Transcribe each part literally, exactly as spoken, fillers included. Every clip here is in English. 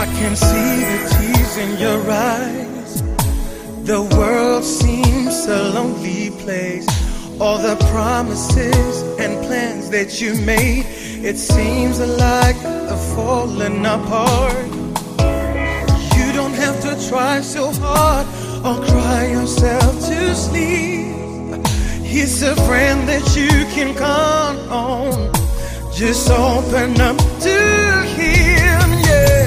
I can see the tears in your eyes. The world seems a lonely place. All the promises and plans that you made, it seems like a falling apart. You don't have to try so hard or cry yourself to sleep. He's a friend that you can count on. Just open up to him, yeah.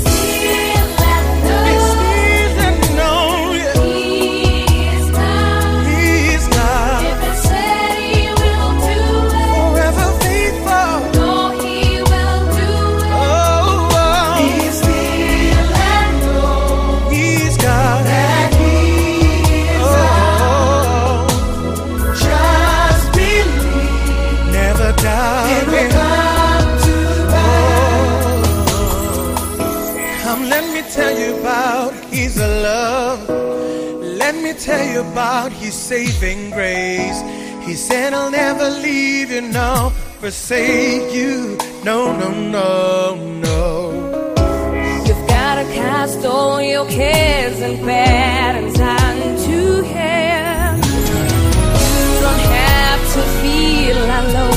Tell you about his love. Let me tell you about his saving grace. He said I'll never leave you, no, forsake you. No, no, no, no. You've gotta cast all your cares and burdens onto him. You don't have to feel alone.